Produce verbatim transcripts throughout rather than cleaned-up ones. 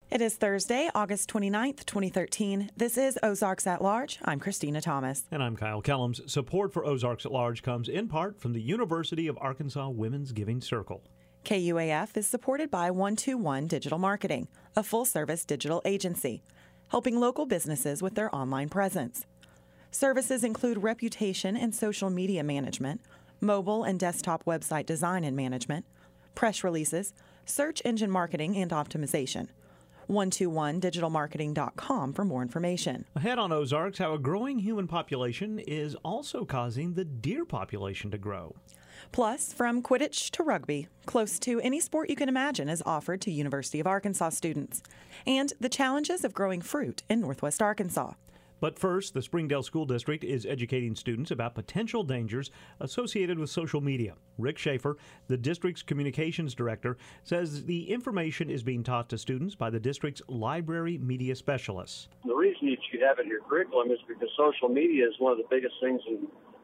It is Thursday, August twenty-ninth, twenty thirteen. This is Ozarks at Large. I'm Christina Thomas. And I'm Kyle Kellums. Support for Ozarks at Large comes in part from the University of Arkansas Women's Giving Circle. K U A F is supported by one two one Digital Marketing, a full-service digital agency, helping local businesses with their online presence. Services include reputation and social media management, mobile and desktop website design and management, press releases, search engine marketing and optimization. one two one digital marketing dot com for more information. Ahead on Ozarks, how a growing human population is also causing the deer population to grow. Plus, from Quidditch to rugby, close to any sport you can imagine is offered to University of Arkansas students. And the challenges of growing fruit in Northwest Arkansas. But first, the Springdale School District is educating students about potential dangers associated with social media. Rick Schaefer, the district's communications director, says the information is being taught to students by the district's library media specialists. The reason that you have it in your curriculum is because social media is one of the biggest things in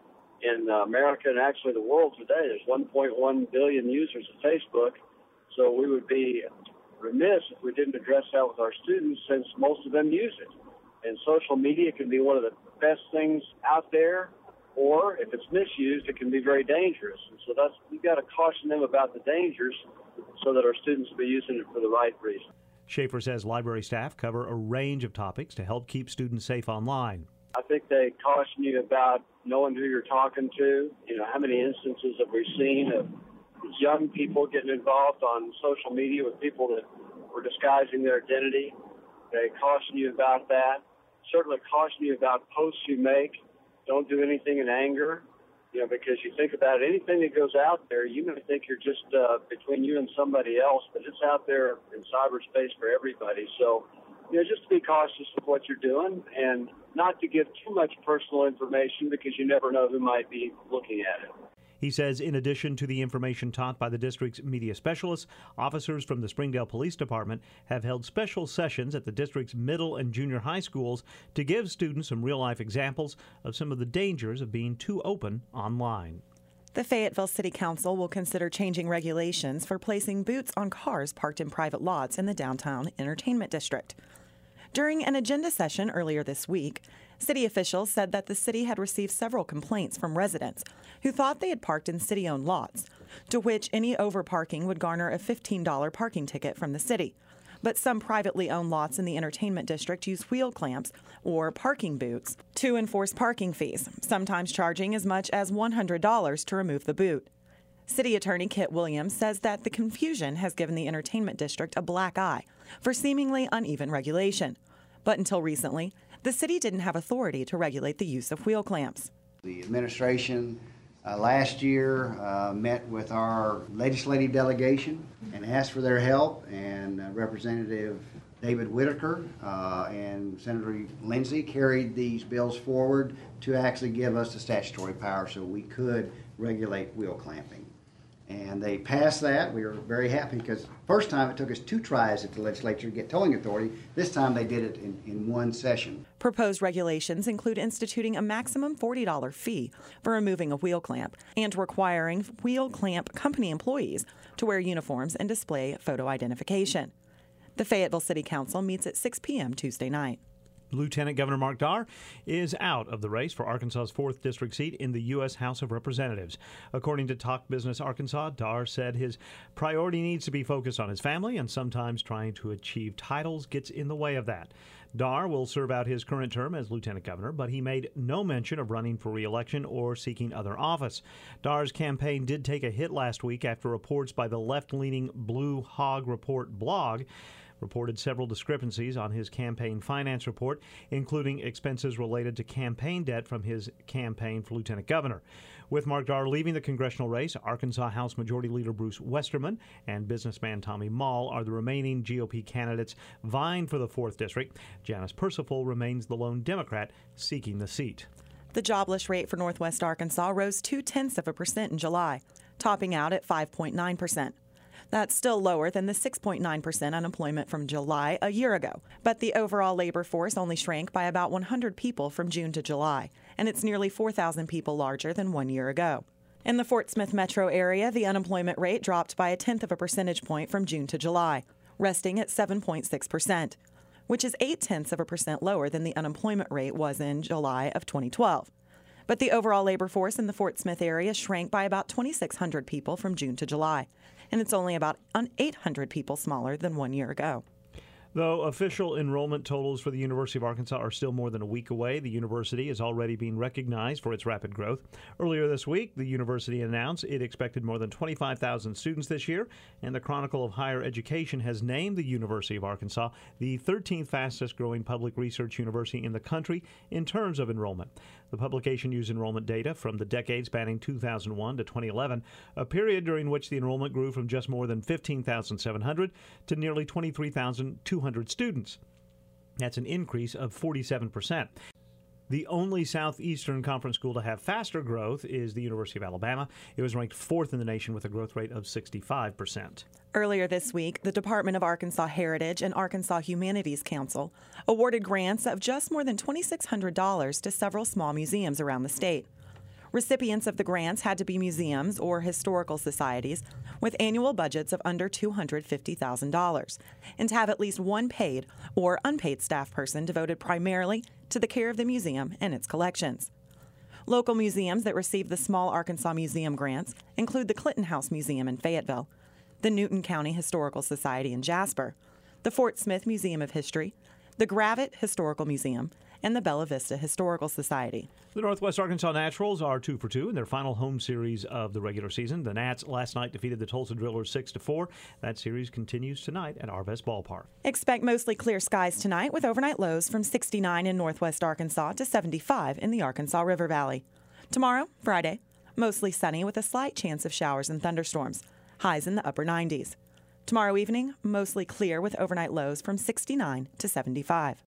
in America and actually the world today. There's one point one billion users of Facebook, so we would be remiss if we didn't address that with our students since most of them use it. And social media can be one of the best things out there, or if it's misused, it can be very dangerous. And so that's, you've got to caution them about the dangers so that our students will be using it for the right reason. Schaefer says library staff cover a range of topics to help keep students safe online. I think they caution you about knowing who you're talking to. You know, how many instances have we seen of young people getting involved on social media with people that were disguising their identity? They caution you about that. Certainly caution you about posts you make. Don't do anything in anger, you know, because you think about it, anything that goes out there, you may think you're just uh, between you and somebody else, but it's out there in cyberspace for everybody. So, you know, just to be cautious of what you're doing and not to give too much personal information because you never know who might be looking at it. He says in addition to the information taught by the district's media specialists, officers from the Springdale Police Department have held special sessions at the district's middle and junior high schools to give students some real-life examples of some of the dangers of being too open online. The Fayetteville City Council will consider changing regulations for placing boots on cars parked in private lots in the downtown entertainment district. During an agenda session earlier this week, city officials said that the city had received several complaints from residents who thought they had parked in city-owned lots, to which any overparking would garner a fifteen dollars parking ticket from the city. But some privately owned lots in the entertainment district use wheel clamps or parking boots to enforce parking fees, sometimes charging as much as one hundred dollars to remove the boot. City Attorney Kit Williams says that the confusion has given the entertainment district a black eye for seemingly uneven regulation. But until recently, the city didn't have authority to regulate the use of wheel clamps. The administration uh, last year uh, met with our legislative delegation and asked for their help, and uh, Representative David Whitaker uh, and Senator Lindsay carried these bills forward to actually give us the statutory power so we could regulate wheel clamping. And they passed that. We were very happy because first time it took us two tries at the legislature to get towing authority. This time they did it in, in one session. Proposed regulations include instituting a maximum forty dollars fee for removing a wheel clamp and requiring wheel clamp company employees to wear uniforms and display photo identification. The Fayetteville City Council meets at six p.m. Tuesday night. Lieutenant Governor Mark Dar is out of the race for Arkansas's fourth district seat in the U S House of Representatives. According to Talk Business Arkansas, Dar said his priority needs to be focused on his family, and sometimes trying to achieve titles gets in the way of that. Dar will serve out his current term as lieutenant governor, but he made no mention of running for re-election or seeking other office. Dar's campaign did take a hit last week after reports by the left-leaning Blue Hog Report blog reported several discrepancies on his campaign finance report, including expenses related to campaign debt from his campaign for lieutenant governor. With Mark Dar leaving the congressional race, Arkansas House Majority Leader Bruce Westerman and businessman Tommy Mall are the remaining G O P candidates vying for the fourth district. Janice Percival remains the lone Democrat seeking the seat. The jobless rate for Northwest Arkansas rose two-tenths of a percent in July, topping out at five point nine percent. That's still lower than the six point nine percent unemployment from July a year ago. But the overall labor force only shrank by about one hundred people from June to July, and it's nearly four thousand people larger than one year ago. In the Fort Smith metro area, the unemployment rate dropped by a tenth of a percentage point from June to July, resting at seven point six percent, which is eight tenths of a percent lower than the unemployment rate was in July of twenty twelve. But the overall labor force in the Fort Smith area shrank by about twenty-six hundred people from June to July, and it's only about eight hundred people smaller than one year ago. Though official enrollment totals for the University of Arkansas are still more than a week away, the university is already being recognized for its rapid growth. Earlier this week, the university announced it expected more than twenty-five thousand students this year, and the Chronicle of Higher Education has named the University of Arkansas the thirteenth fastest growing public research university in the country in terms of enrollment. The publication used enrollment data from the decade spanning two thousand one to twenty eleven, a period during which the enrollment grew from just more than fifteen thousand seven hundred to nearly twenty-three thousand two hundred students. That's an increase of forty-seven percent. The only Southeastern Conference school to have faster growth is the University of Alabama. It was ranked fourth in the nation with a growth rate of sixty-five percent. Earlier this week, the Department of Arkansas Heritage and Arkansas Humanities Council awarded grants of just more than twenty-six hundred dollars to several small museums around the state. Recipients of the grants had to be museums or historical societies with annual budgets of under two hundred fifty thousand dollars and to have at least one paid or unpaid staff person devoted primarily to the care of the museum and its collections. Local museums that received the Small Arkansas Museum grants include the Clinton House Museum in Fayetteville, the Newton County Historical Society in Jasper, the Fort Smith Museum of History, the Gravette Historical Museum, and the Bella Vista Historical Society. The Northwest Arkansas Naturals are two for two in their final home series of the regular season. The Nats last night defeated the Tulsa Drillers six to four. That series continues tonight at Arvest Ballpark. Expect mostly clear skies tonight with overnight lows from sixty-nine in Northwest Arkansas to seventy-five in the Arkansas River Valley. Tomorrow, Friday, mostly sunny with a slight chance of showers and thunderstorms. Highs in the upper nineties. Tomorrow evening, mostly clear with overnight lows from sixty-nine to seventy-five.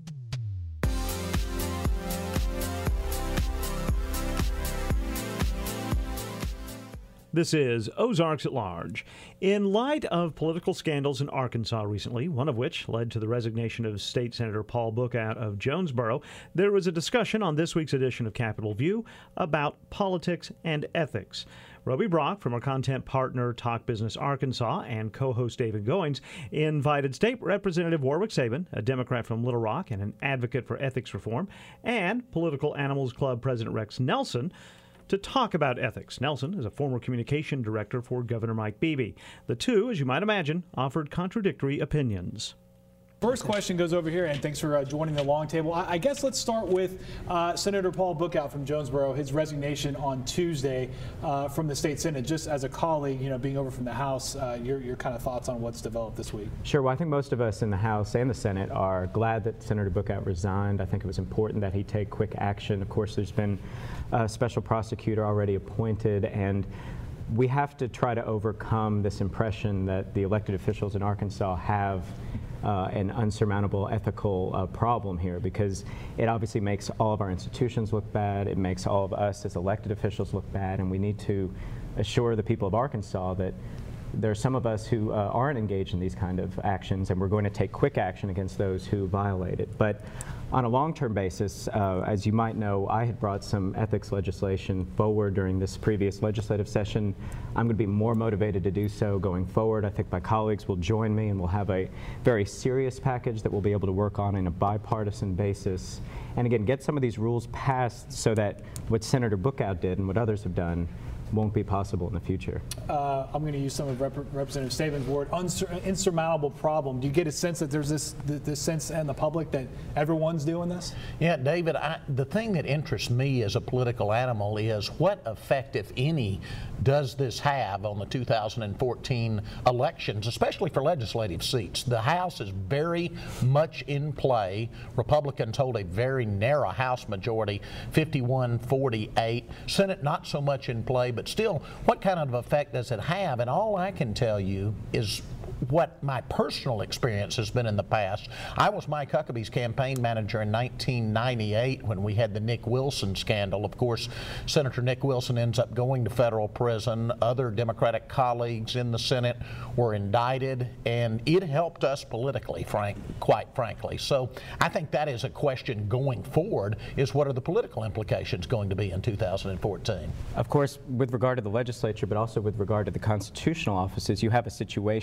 This is Ozarks at Large. In light of political scandals in Arkansas recently, one of which led to the resignation of State Senator Paul Bookout of Jonesboro, there was a discussion on this week's edition of Capitol View about politics and ethics. Roby Brock from our content partner Talk Business Arkansas and co-host David Goins invited State Representative Warwick Sabin, a Democrat from Little Rock and an advocate for ethics reform, and Political Animals Club President Rex Nelson to talk about ethics. Nelson is a former communication director for Governor Mike Beebe. The two, as you might imagine, offered contradictory opinions. First question goes over here, and thanks for uh, joining the long table. I, I guess let's start with uh, Senator Paul Bookout from Jonesboro, his resignation on Tuesday uh, from the state Senate. Just as a colleague, you know, being over from the House, uh, your, your kind of thoughts on what's developed this week. Sure. Well, I think most of us in the House and the Senate are glad that Senator Bookout resigned. I think it was important that he take quick action. Of course, there's been a special prosecutor already appointed, and we have to try to overcome this impression that the elected officials in Arkansas have uh, an unsurmountable ethical uh, problem here, because it obviously makes all of our institutions look bad. It makes all of us as elected officials look bad, and we need to assure the people of Arkansas that there are some of us who uh, aren't engaged in these kind of actions, and we're going to take quick action against those who violate it. But on a long-term basis, uh, as you might know, I had brought some ethics legislation forward during this previous legislative session. I'm going to be more motivated to do so going forward. I think my colleagues will join me, and we'll have a very serious package that we'll be able to work on in a bipartisan basis. And again, get some of these rules passed so that what Senator Bookout did and what others have done won't be possible in the future. Uh, I'm going to use some of Rep Representative Sabin's word, unsur insurmountable problem. Do you get a sense that there's this, this sense in the public that everyone's doing this? Yeah, David, I, the thing that interests me as a political animal is what effect, if any, does this have on the two thousand fourteen elections, especially for legislative seats? The House is very much in play. Republicans hold a very narrow House majority, fifty-one forty-eight. Senate not so much in play, but still, what kind of effect does it have? And all I can tell you is what my personal experience has been in the past. I was Mike Huckabee's campaign manager in nineteen ninety-eight when we had the Nick Wilson scandal. Of course, Senator Nick Wilson ends up going to federal prison. Other Democratic colleagues in the Senate were indicted, and it helped us politically, frank, quite frankly. So I think that is a question going forward, is what are the political implications going to be in two thousand fourteen? Of course, with regard to the legislature, but also with regard to the constitutional offices, you have a situation where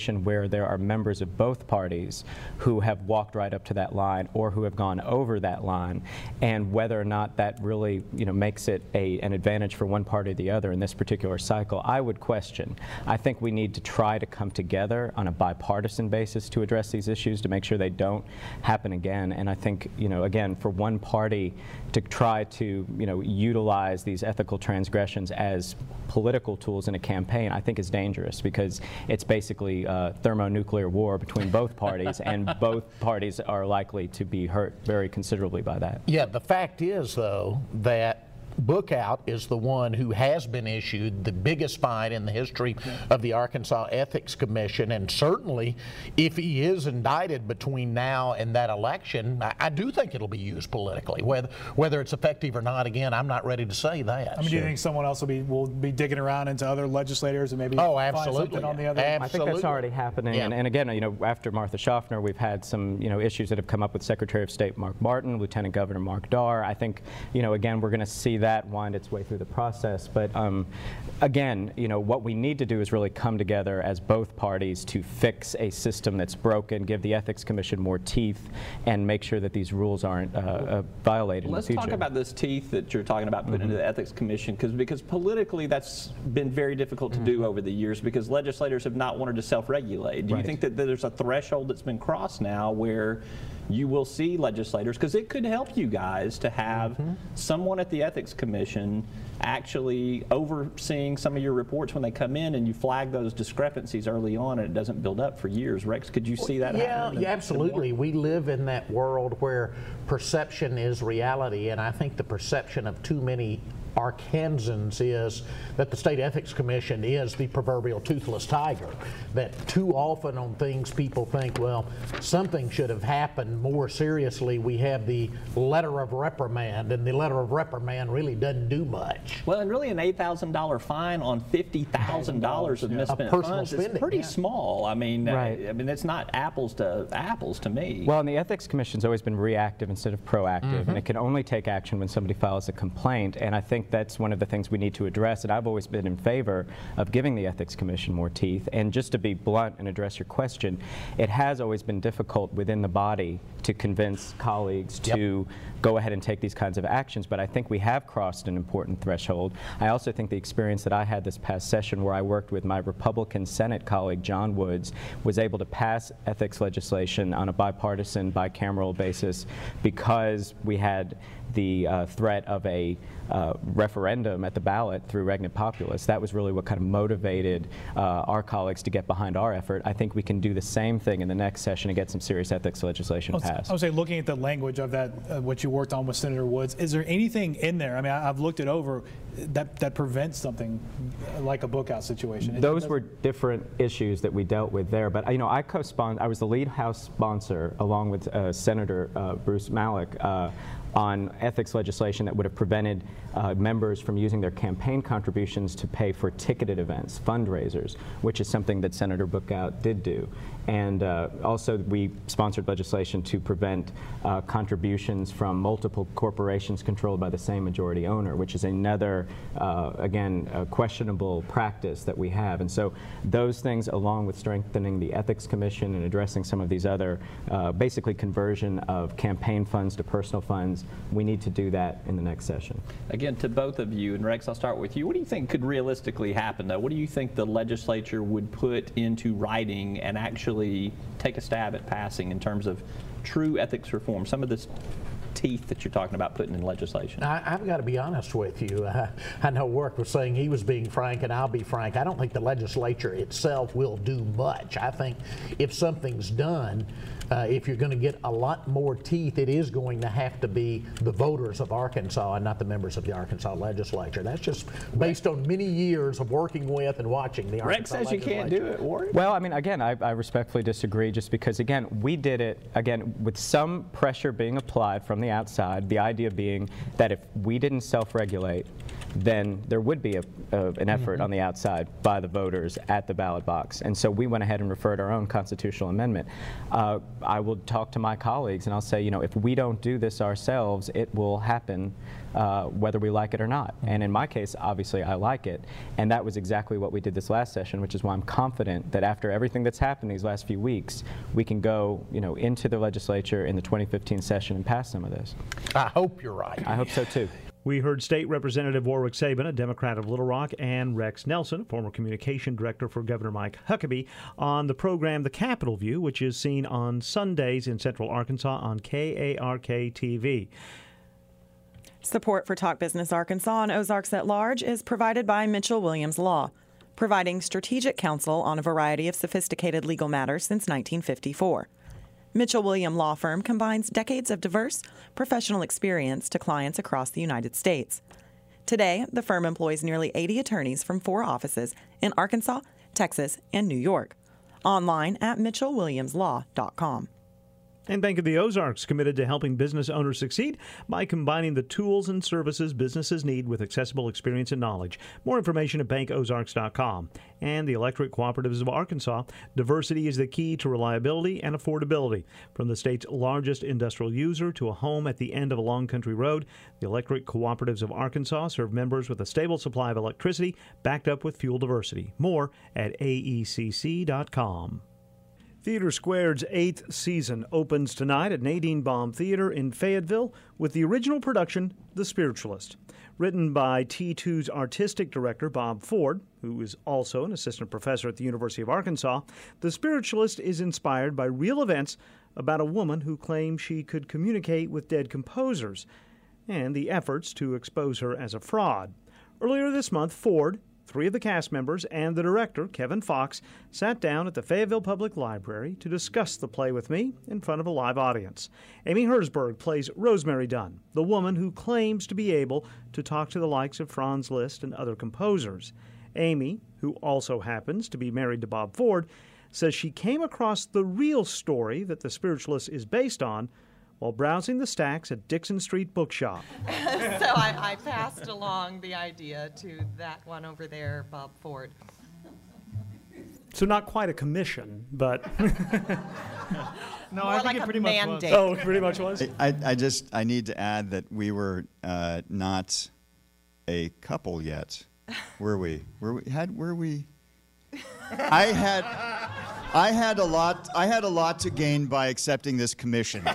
where there are members of both parties who have walked right up to that line or who have gone over that line, and whether or not that really, you know, makes it a, an advantage for one party or the other in this particular cycle, I would question. I think we need to try to come together on a bipartisan basis to address these issues to make sure they don't happen again. And I think, you know, again, for one party to try to, you know, utilize these ethical transgressions as political tools in a campaign, I think is dangerous, because it's basically a thermonuclear war between both parties, and both parties are likely to be hurt very considerably by that. Yeah, the fact is, though, that Bookout is the one who has been issued the biggest fine in the history of the Arkansas Ethics Commission, and certainly if he is indicted between now and that election, I, I do think it'll be used politically. Whether whether it's effective or not, again, I'm not ready to say that. I mean, do you think someone else will be will be digging around into other legislators and maybe oh, find absolutely. something on the other? Absolutely. I think that's already happening. Yeah. And, and again, you know, after Martha Schaffner, we've had some, you know, issues that have come up with Secretary of State Mark Martin, Lieutenant Governor Mark Darr. I think, you know, again, we're going to see that wind its way through the process. But um, again, you know, what we need to do is really come together as both parties to fix a system that's broken, give the Ethics Commission more teeth, and make sure that these rules aren't uh, uh, violated Let's in the future. talk about this teeth that you're talking about putting mm-hmm. into the Ethics Commission, because because politically that's been very difficult to mm-hmm. do over the years, because legislators have not wanted to self-regulate. Do right. you think that there's a threshold that's been crossed now where you will see legislators, because it could help you guys to have mm-hmm. someone at the Ethics Commission actually overseeing some of your reports when they come in, and you flag those discrepancies early on and it doesn't build up for years? Rex, could you see that yeah, happen? Yeah, absolutely. We live in that world where perception is reality, and I think the perception of too many Arkansans is that the State Ethics Commission is the proverbial toothless tiger, that too often on things people think, well, something should have happened more seriously. We have the letter of reprimand, and the letter of reprimand really doesn't do much. Well, and really an eight thousand dollar fine on fifty thousand dollars of misspent funds spending, is pretty yeah. small. I mean, right. I, I mean, it's not apples to apples to me. Well, and the Ethics Commission's always been reactive instead of proactive, mm-hmm. and it can only take action when somebody files a complaint, and I think that's one of the things we need to address, and I've always been in favor of giving the Ethics Commission more teeth. And just to be blunt and address your question, it has always been difficult within the body to convince colleagues yep. to go ahead and take these kinds of actions, but I think we have crossed an important threshold. I also think the experience that I had this past session, where I worked with my Republican Senate colleague John Woods, was able to pass ethics legislation on a bipartisan, bicameral basis, because we had the uh, threat of a uh, referendum at the ballot through Regnant Populace. That was really what kind of motivated uh, our colleagues to get behind our effort. I think we can do the same thing in the next session and get some serious ethics legislation I was, passed. I would say, looking at the language of that, uh, what you worked on with Senator Woods, is there anything in there, I mean, I, I've looked it over, that, that prevents something like a Bookout situation? Those were different issues that we dealt with there, but you know, I co-sponsored, I was the lead House sponsor along with uh, Senator uh, Bruce Malek uh, on ethics legislation that would have prevented uh, members from using their campaign contributions to pay for ticketed events, fundraisers, which is something that Senator Bookout did do. And uh, also we sponsored legislation to prevent uh, contributions from multiple corporations controlled by the same majority owner, which is another, uh, again, uh, questionable practice that we have. And so those things, along with strengthening the Ethics Commission and addressing some of these other, uh, basically conversion of campaign funds to personal funds, we need to do that in the next session. Again, to both of you, and Rex, I'll start with you. What do you think could realistically happen, though? What do you think the legislature would put into writing and actually take a stab at passing in terms of true ethics reform, some of this teeth that you're talking about putting in legislation? I, I've got to be honest with you. Uh, I know Work was saying he was being frank, and I'll be frank. I don't think the legislature itself will do much. I think if something's done, Uh, if you're going to get a lot more teeth, it is going to have to be the voters of Arkansas and not the members of the Arkansas legislature. That's just based on many years of working with and watching the Rex Arkansas says you can't do it, Warren. Well, I mean, again, I, I respectfully disagree, just because, again, we did it, again, with some pressure being applied from the outside, the idea being that if we didn't self-regulate, then there would be a, a, an effort mm-hmm. on the outside by the voters at the ballot box. And so we went ahead and referred our own constitutional amendment. Uh, I will talk to my colleagues and I'll say, you know, if we don't do this ourselves, it will happen uh, whether we like it or not. And in my case, obviously, I like it. And that was exactly what we did this last session, which is why I'm confident that after everything that's happened these last few weeks, we can go, you know, into the legislature in the twenty fifteen session and pass some of this. I hope you're right. I hope so, too. We heard State Representative Warwick Sabin, a Democrat of Little Rock, and Rex Nelson, a former communication director for Governor Mike Huckabee, on the program The Capitol View, which is seen on Sundays in Central Arkansas on K A R K T V. Support for Talk Business Arkansas and Ozarks at Large is provided by Mitchell Williams Law, providing strategic counsel on a variety of sophisticated legal matters since nineteen fifty-four. Mitchell Williams Law Firm combines decades of diverse professional experience to clients across the United States. Today, the firm employs nearly eighty attorneys from four offices in Arkansas, Texas, and New York. Online at mitchell williams law dot com. And Bank of the Ozarks committed to helping business owners succeed by combining the tools and services businesses need with accessible experience and knowledge. More information at bank ozarks dot com. And the Electric Cooperatives of Arkansas. Diversity is the key to reliability and affordability. From the state's largest industrial user to a home at the end of a long country road, the Electric Cooperatives of Arkansas serve members with a stable supply of electricity backed up with fuel diversity. More at A E C C dot com. Theater Squared's eighth season opens tonight at Nadine Baum Theater in Fayetteville with the original production, The Spiritualist. Written by T two's artistic director, Bob Ford, who is also an assistant professor at the University of Arkansas, The Spiritualist is inspired by real events about a woman who claimed she could communicate with dead composers and the efforts to expose her as a fraud. Earlier this month, Ford, three of the cast members, and the director, Kevin Fox, sat down at the Fayetteville Public Library to discuss the play with me in front of a live audience. Amy Herzberg plays Rosemary Dunn, the woman who claims to be able to talk to the likes of Franz Liszt and other composers. Amy, who also happens to be married to Bob Ford, says she came across the real story that The Spiritualist is based on while browsing the stacks at Dixon Street Bookshop. So I, I passed along the idea to that one over there, Bob Ford. So not quite a commission, but No, More I think like it a pretty much was. mandate. oh, it pretty much was. I, I just I need to add that we were uh, not a couple yet, were we? Were we? Had were we? I had I had a lot I had a lot to gain by accepting this commission.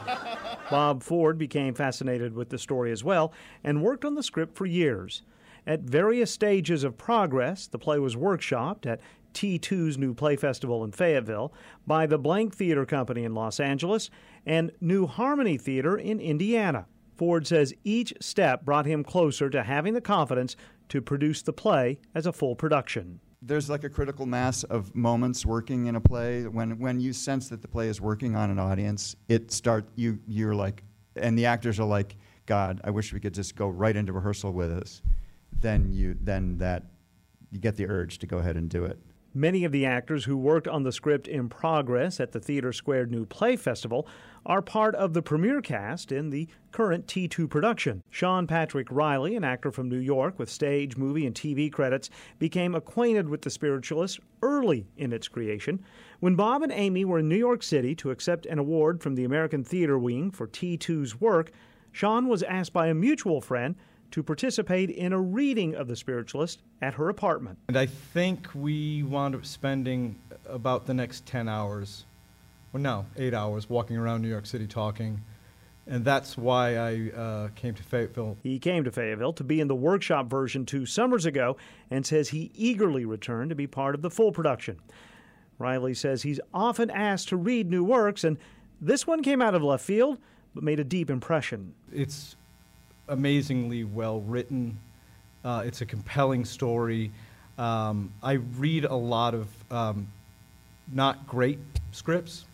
Bob Ford became fascinated with the story as well and worked on the script for years. At various stages of progress, the play was workshopped at T two's New Play Festival in Fayetteville, by the Blank Theater Company in Los Angeles, and New Harmony Theater in Indiana. Ford says each step brought him closer to having the confidence to produce the play as a full production. There's like a critical mass of moments working in a play. When when you sense that the play is working on an audience, it start you you're like, and the actors are like, God, I wish we could just go right into rehearsal with us. Then you then that you get the urge to go ahead and do it. Many of the actors who worked on the script in progress at the Theater Squared New Play Festival are part of the premiere cast in the current T two production. Sean Patrick Riley, an actor from New York with stage, movie, and T V credits, became acquainted with The Spiritualist early in its creation. When Bob and Amy were in New York City to accept an award from the American Theater Wing for T two's work, Sean was asked by a mutual friend to participate in a reading of The Spiritualist at her apartment. And I think we wound up spending about the next ten hours, well, no, eight hours walking around New York City talking. And that's why I uh, came to Fayetteville. He came to Fayetteville to be in the workshop version two summers ago and says he eagerly returned to be part of the full production. Riley says he's often asked to read new works, and this one came out of left field, but made a deep impression. It's amazingly well written. Uh, it's a compelling story. Um, I read a lot of um, not great scripts,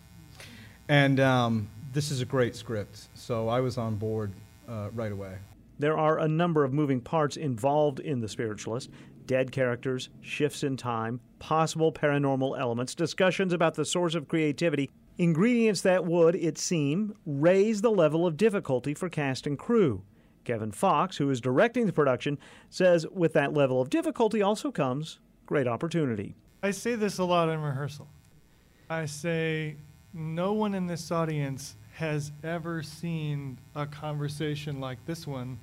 and um, this is a great script, so I was on board uh, right away. There are a number of moving parts involved in The Spiritualist: dead characters, shifts in time, possible paranormal elements, discussions about the source of creativity, ingredients that would, it seemed, raise the level of difficulty for cast and crew. Kevin Fox, who is directing the production, says with that level of difficulty also comes great opportunity. I say this a lot in rehearsal. I say no one in this audience has ever seen a conversation like this one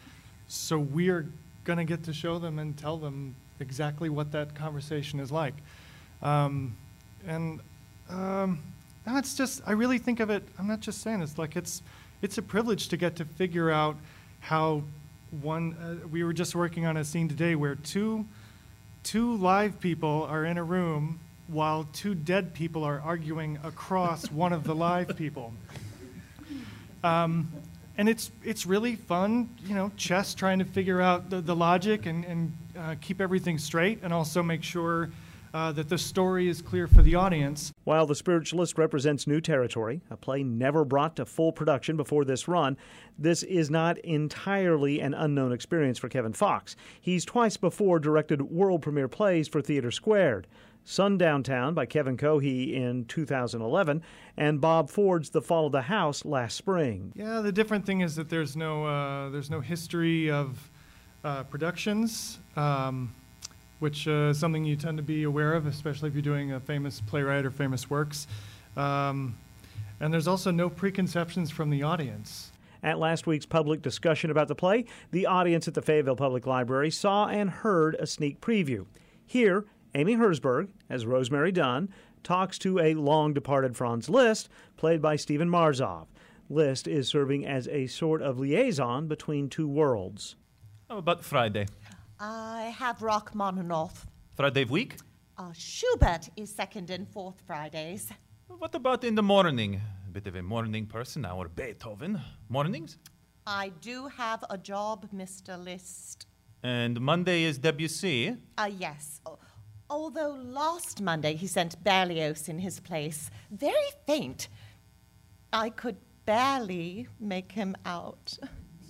so we're going to get to show them and tell them exactly what that conversation is like. Um, and um, no, it's just, I really think of it, I'm not just saying this, like it's, it's a privilege to get to figure out how one, uh, we were just working on a scene today where two, two live people are in a room while two dead people are arguing across one of the live people. Um, and it's it's really fun, you know, chess, trying to figure out the, the logic and, and uh, keep everything straight, and also make sure uh, that the story is clear for the audience. While The Spiritualist represents new territory, a play never brought to full production before this run, this is not entirely an unknown experience for Kevin Fox. He's twice before directed world premiere plays for Theater Squared. Sundown Town by Kevin Cohey in two thousand eleven, and Bob Ford's The Fall of the House last spring. Yeah, the different thing is that there's no uh, there's no history of uh, productions, um, which uh, is something you tend to be aware of, especially if you're doing a famous playwright or famous works. Um, and there's also no preconceptions from the audience. At last week's public discussion about the play, the audience at the Fayetteville Public Library saw and heard a sneak preview. Here, Amy Herzberg, as Rosemary Dunn, talks to a long-departed Franz Liszt, played by Stephen Marzov. Liszt is serving as a sort of liaison between two worlds. How about Friday? I have Rachmaninoff. Friday week? Uh, Schubert is second and fourth Fridays. What about in the morning? A bit of a morning person, our Beethoven. Mornings? I do have a job, Mister Liszt. And Monday is Debussy? Uh, yes. Although last Monday he sent Berlioz in his place. Very faint. I could barely make him out.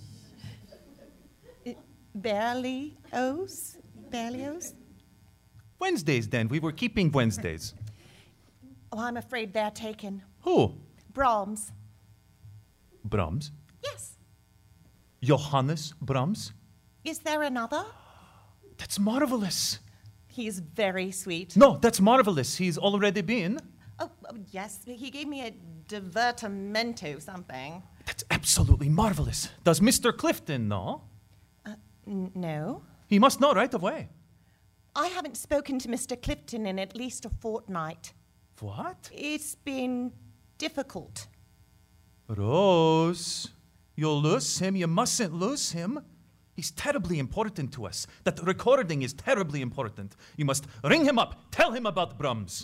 Berlioz? Berlioz? Wednesdays, then. We were keeping Wednesdays. Oh, I'm afraid they're taken. Who? Brahms. Brahms? Yes. Johannes Brahms? Is there another? That's marvelous. He's very sweet. No, that's marvelous. He's already been. Oh, oh, yes. He gave me a divertimento something. That's absolutely marvelous. Does Mister Clifton know? Uh, n- no. He must know right away. I haven't spoken to Mister Clifton in at least a fortnight. What? It's been difficult. Rose, you'll lose him. You mustn't lose him. He's terribly important to us. That recording is terribly important. You must ring him up. Tell him about Brahms.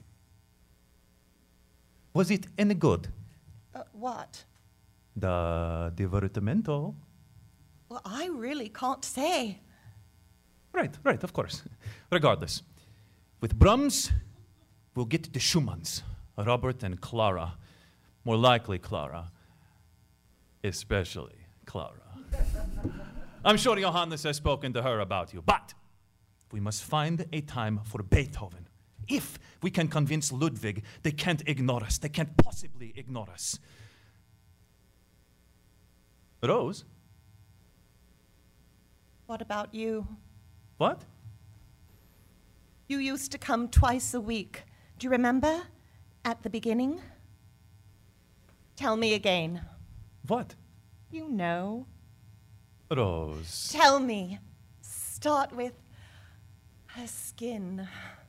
Was it any good? Uh, what? The divertimento. Well, I really can't say. Right, right, of course. Regardless, with Brahms, we'll get the Schumanns, Robert and Clara. More likely Clara. Especially Clara. I'm sure Johannes has spoken to her about you, but we must find a time for Beethoven. If we can convince Ludwig they can't ignore us, they can't possibly ignore us. Rose? What about you? What? You used to come twice a week. Do you remember? At the beginning? Tell me again. What? You know. Rose. Tell me. Start with her skin.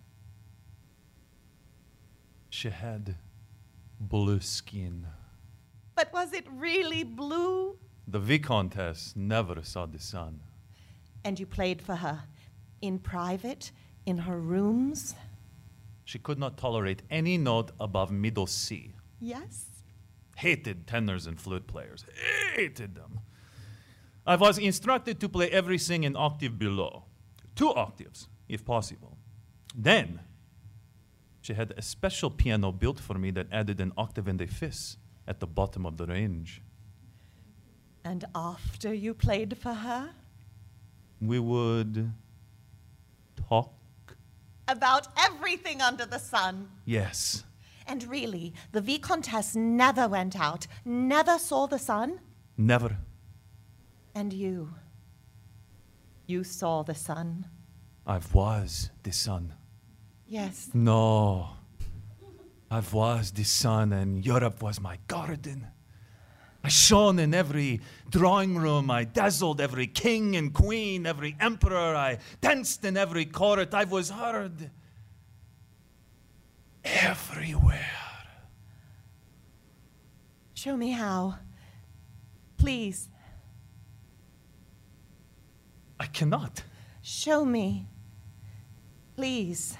She had blue skin. But was it really blue? The Viscountess never saw the sun. And you played for her in private, in her rooms? She could not tolerate any note above middle C. Yes. Hated tenors and flute players. Hated them. I was instructed to play everything an octave below. Two octaves, if possible. Then, she had a special piano built for me that added an octave and a fifth at the bottom of the range. And after you played for her? We would talk. About everything under the sun. Yes. And really, the Viscountess never went out, never saw the sun? Never. And you? You saw the sun? I was the sun. Yes. No. I was the sun and Europe was my garden. I shone in every drawing room. I dazzled every king and queen, every emperor. I danced in every court. I was heard everywhere. Show me how. Please. I cannot. Show me. Please.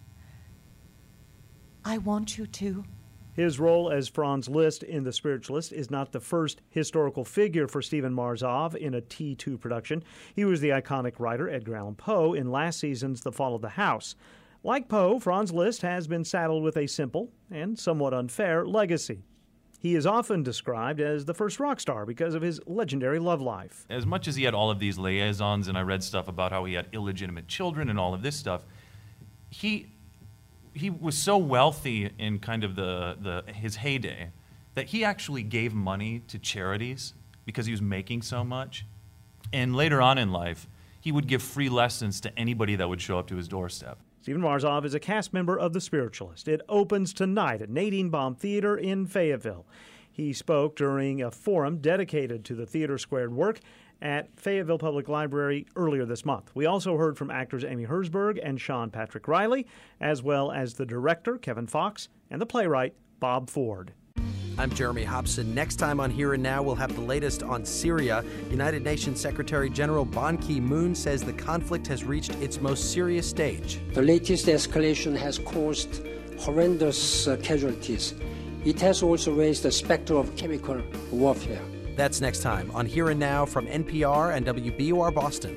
I want you to. His role as Franz Liszt in The Spiritualist is not the first historical figure for Steven Marzov in a T two production. He was the iconic writer Edgar Allan Poe in last season's The Fall of the House. Like Poe, Franz Liszt has been saddled with a simple and somewhat unfair legacy. He is often described as the first rock star because of his legendary love life. As much as he had all of these liaisons, and I read stuff about how he had illegitimate children and all of this stuff, he he was so wealthy in kind of the, the his heyday that he actually gave money to charities because he was making so much. And later on in life, he would give free lessons to anybody that would show up to his doorstep. Steven Marzov is a cast member of The Spiritualist. It opens tonight at Nadine Baum Theater in Fayetteville. He spoke during a forum dedicated to the Theater Squared work at Fayetteville Public Library earlier this month. We also heard from actors Amy Herzberg and Sean Patrick Riley, as well as the director, Kevin Fox, and the playwright, Bob Ford. I'm Jeremy Hobson. Next time on Here and Now, we'll have the latest on Syria. United Nations Secretary General Ban Ki-moon says the conflict has reached its most serious stage. The latest escalation has caused horrendous uh, casualties. It has also raised the specter of chemical warfare. That's next time on Here and Now from N P R and W B U R Boston.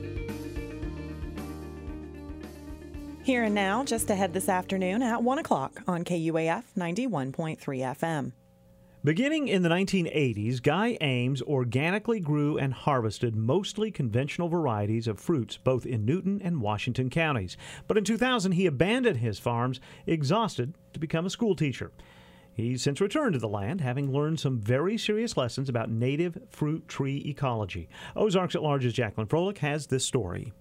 Here and Now, just ahead this afternoon at one o'clock on K U A F ninety-one point three F M. Beginning in the nineteen eighties, Guy Ames organically grew and harvested mostly conventional varieties of fruits both in Newton and Washington counties. But in two thousand, he abandoned his farms, exhausted, to become a school teacher. He's since returned to the land, having learned some very serious lessons about native fruit tree ecology. Ozarks at Large's Jacqueline Froelich has this story.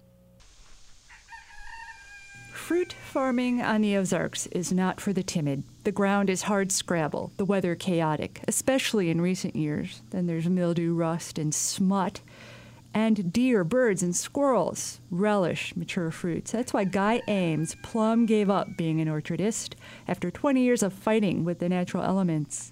Fruit farming on the Ozarks is not for the timid. The ground is hard scrabble, the weather chaotic, especially in recent years. Then there's mildew, rust, and smut. And deer, birds, and squirrels relish mature fruits. That's why Guy Ames plumb gave up being an orchardist after twenty years of fighting with the natural elements.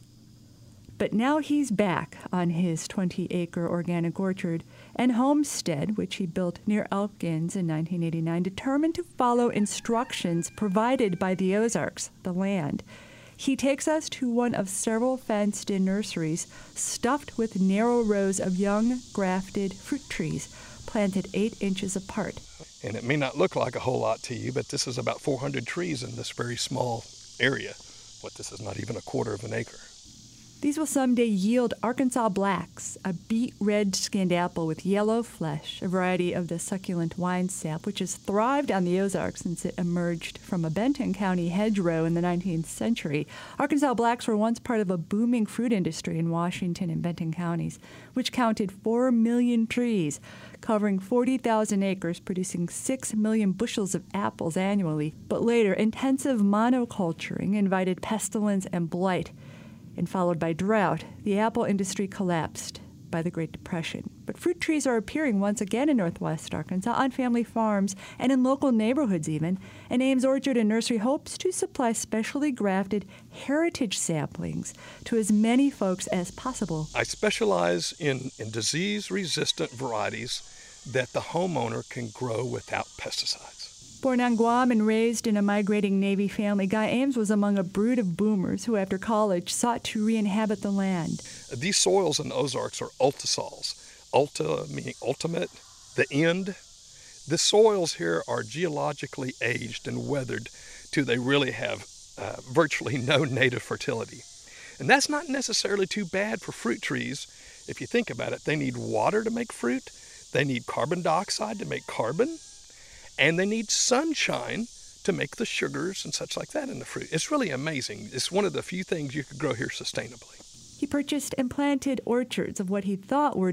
But now he's back on his twenty-acre organic orchard and homestead, which he built near Elkins in nineteen eighty-nine, determined to follow instructions provided by the Ozarks, the land. He takes us to one of several fenced-in nurseries stuffed with narrow rows of young, grafted fruit trees planted eight inches apart. And it may not look like a whole lot to you, but this is about four hundred trees in this very small area. What, this is not even a quarter of an acre. These will someday yield Arkansas Blacks, a beet red skinned apple with yellow flesh, a variety of the succulent wine sap, which has thrived on the Ozarks since it emerged from a Benton County hedgerow in the nineteenth century. Arkansas Blacks were once part of a booming fruit industry in Washington and Benton counties, which counted four million trees, covering forty thousand acres, producing six million bushels of apples annually. But later, intensive monoculturing invited pestilence and blight, and followed by drought, the apple industry collapsed by the Great Depression. But fruit trees are appearing once again in northwest Arkansas on family farms and in local neighborhoods even, and Ames Orchard and Nursery hopes to supply specially grafted heritage saplings to as many folks as possible. I specialize in, in disease-resistant varieties that the homeowner can grow without pesticides. Born on Guam and raised in a migrating Navy family, Guy Ames was among a brood of boomers who, after college, sought to re-inhabit the land. These soils in the Ozarks are ultisols. Ulta meaning ultimate, the end. The soils here are geologically aged and weathered till they really have uh, virtually no native fertility. And that's not necessarily too bad for fruit trees. If you think about it, they need water to make fruit, they need carbon dioxide to make carbon, and they need sunshine to make the sugars and such like that in the fruit. It's really amazing. It's one of the few things you could grow here sustainably. He purchased and planted orchards of what he thought were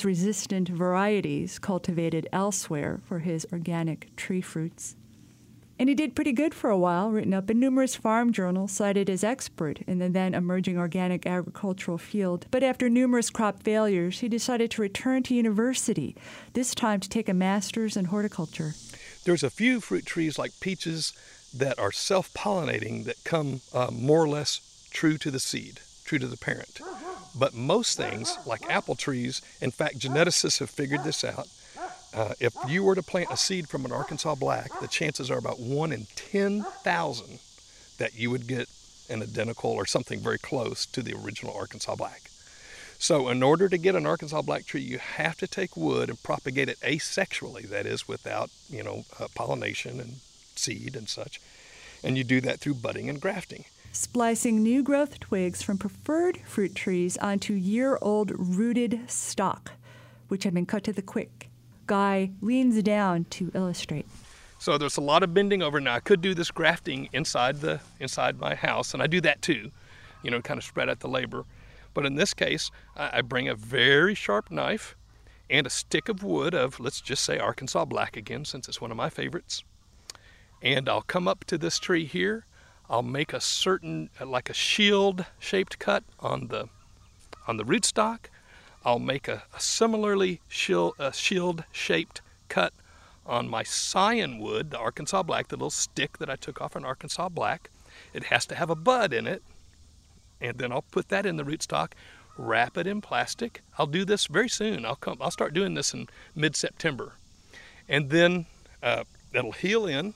disease-resistant varieties cultivated elsewhere for his organic tree fruits. And he did pretty good for a while, written up in numerous farm journals, cited as expert in the then emerging organic agricultural field. But after numerous crop failures, he decided to return to university, this time to take a master's in horticulture. There's a few fruit trees like peaches that are self-pollinating that come uh, more or less true to the seed, true to the parent. But most things, like apple trees, in fact, geneticists have figured this out. Uh, if you were to plant a seed from an Arkansas Black, the chances are about one in ten thousand that you would get an identical or something very close to the original Arkansas Black. So in order to get an Arkansas Black tree, you have to take wood and propagate it asexually, that is, without, you know, uh, pollination and seed and such. And you do that through budding and grafting. Splicing new growth twigs from preferred fruit trees onto year-old rooted stock, which had been cut to the quick. Guy leans down to illustrate. So there's a lot of bending over. Now I could do this grafting inside the inside my house, and I do that too, you know, kind of spread out the labor. But in this case, I, I bring a very sharp knife and a stick of wood of, let's just say, Arkansas Black again, since it's one of my favorites. And I'll come up to this tree here. I'll make a certain, like a shield-shaped cut on the on the rootstock. I'll make a, a similarly shield, a shield-shaped cut on my scion wood, the Arkansas Black, the little stick that I took off an Arkansas Black. It has to have a bud in it. And then I'll put that in the rootstock, wrap it in plastic. I'll do this very soon. I'll come. I'll start doing this in mid-September. And then uh, it'll heal in.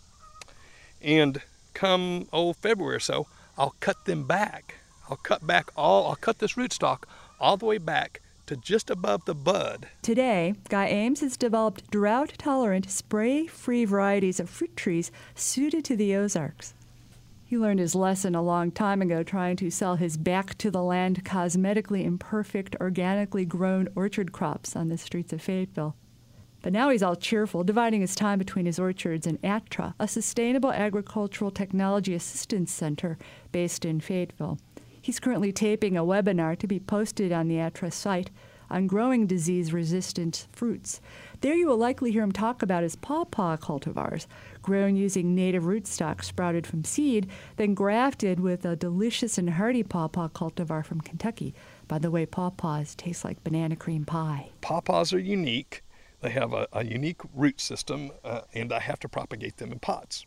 And come, oh, February or so, I'll cut them back. I'll cut back all, I'll cut this rootstock all the way back to just above the bud. Today, Guy Ames has developed drought-tolerant, spray-free varieties of fruit trees suited to the Ozarks. He learned his lesson a long time ago trying to sell his back-to-the-land, cosmetically imperfect, organically grown orchard crops on the streets of Fayetteville. But now he's all cheerful, dividing his time between his orchards and A T T R A, a Sustainable Agricultural Technology Assistance Center based in Fayetteville. He's currently taping a webinar to be posted on the A T T R A site on growing disease-resistant fruits. There you will likely hear him talk about his pawpaw cultivars, grown using native rootstock sprouted from seed, then grafted with a delicious and hearty pawpaw cultivar from Kentucky. By the way, pawpaws taste like banana cream pie. Pawpaws are unique. They have a, a unique root system, uh, and I have to propagate them in pots.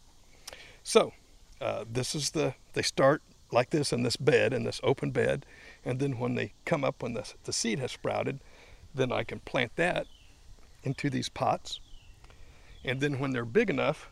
So uh, this is the, they start like this in this bed, in this open bed, and then when they come up, when the, the seed has sprouted, then I can plant that into these pots. And then when they're big enough,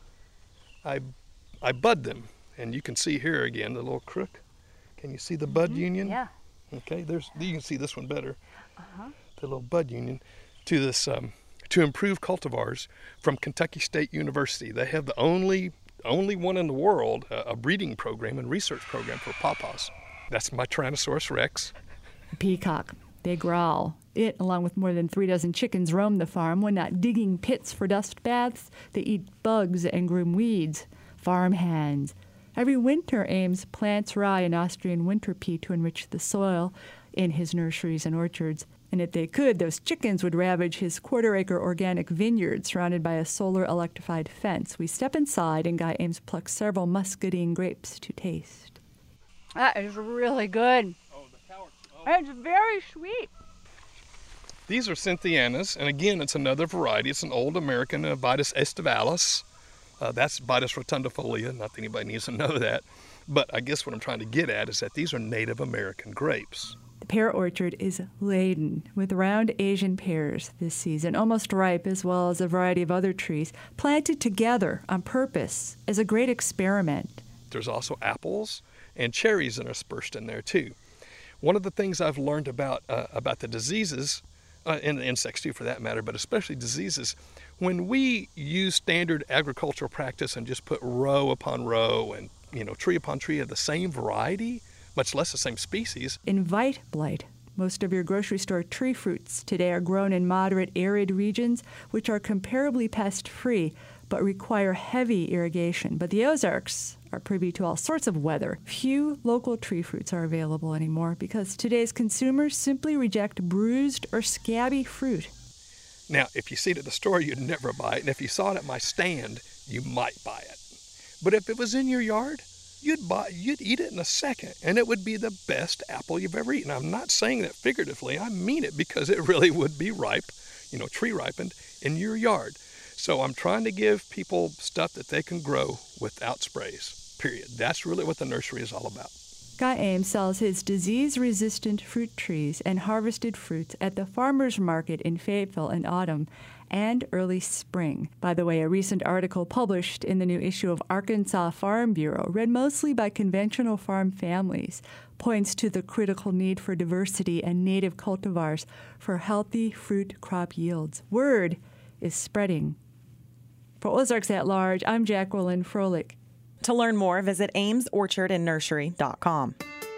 I, I bud them. And you can see here again, the little crook. Can you see the bud Mm-hmm. union? Yeah. Okay, there's, you can see this one better. Uh-huh. The little bud union to this, um, to improve cultivars from Kentucky State University. They have the only only one in the world, uh, a breeding program and research program for pawpaws. That's my Tyrannosaurus rex. Peacock. They growl. It, along with more than three dozen chickens, roam the farm. When not digging pits for dust baths, they eat bugs and groom weeds. Farm hands. Every winter, Ames plants rye and Austrian winter peat to enrich the soil in his nurseries and orchards. And if they could, those chickens would ravage his quarter-acre organic vineyard surrounded by a solar electrified fence. We step inside, and Guy Ames plucks several muscadine grapes to taste. That is really good. Oh, the cow- oh. It's very sweet. These are Cynthianas, and again, it's another variety. It's an old American, uh, Vitis aestivalis. Uh, that's Vitis rotundifolia. Not that anybody needs to know that. But I guess what I'm trying to get at is that these are Native American grapes. The pear orchard is laden with round Asian pears this season, almost ripe, as well as a variety of other trees, planted together on purpose as a great experiment. There's also apples and cherries interspersed in there too. One of the things I've learned about uh, about the diseases, uh, and insects too for that matter, but especially diseases, when we use standard agricultural practice and just put row upon row and, you know, tree upon tree of the same variety, much less the same species. Invite blight. Most of your grocery store tree fruits today are grown in moderate arid regions, which are comparably pest-free, but require heavy irrigation. But the Ozarks are privy to all sorts of weather. Few local tree fruits are available anymore because today's consumers simply reject bruised or scabby fruit. Now, if you see it at the store, you'd never buy it, and if you saw it at my stand, you might buy it. But if it was in your yard, you'd buy, you'd eat it in a second, and it would be the best apple you've ever eaten. I'm not saying that figuratively. I mean it, because it really would be ripe, you know, tree ripened in your yard. So I'm trying to give people stuff that they can grow without sprays, period. That's really what the nursery is all about. Guy Ames sells his disease-resistant fruit trees and harvested fruits at the farmers market in Fayetteville in autumn and early spring. By the way, a recent article published in the new issue of Arkansas Farm Bureau, read mostly by conventional farm families, points to the critical need for diversity and native cultivars for healthy fruit crop yields. Word is spreading. For Ozarks at Large, I'm Jacqueline Froelich. To learn more, visit ames orchard and nursery dot com.